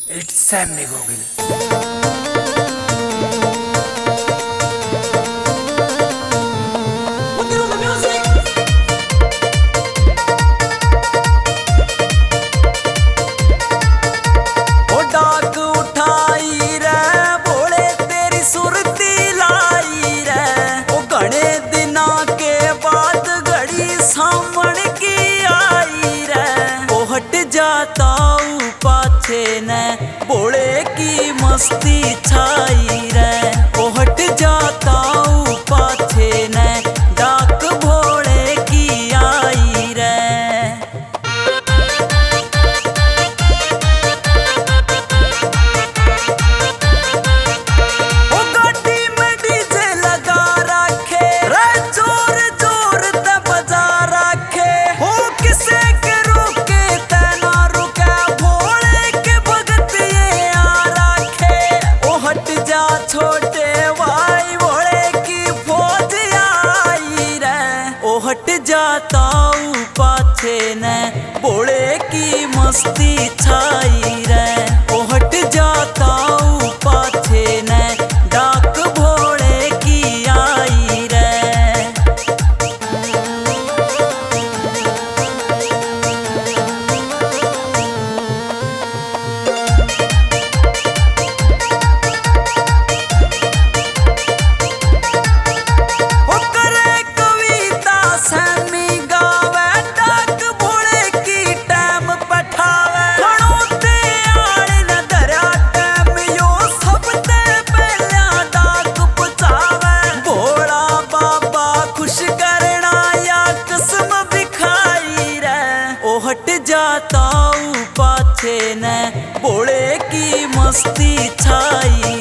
It's Sammy Gogol. जाताऊ पाछे ने बोले की मस्ती छाई रे, ओ हट जाताऊ पाछे ने डाक भोले की आई रे। ओ गाड़ी में डीजे लगा रखे रे, जोर जोर ते बजा रखे हो, किसे छोटे भाई भोले की फौज आई रे, ओ हट जाताऊ पाछे ने भोले की मस्ती छाई रे, ओ हट जाताऊ पाछे ने डाक भोले की आई रे। हट जाताऊ पाछे ने भोले की मस्ती छाई